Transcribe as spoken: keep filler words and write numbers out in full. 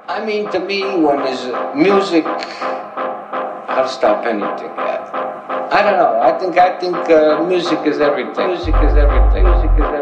I mean, to me, when is music, I'll stop anything. I don't know. I think I think uh, music is everything. Music is everything. Music is everything.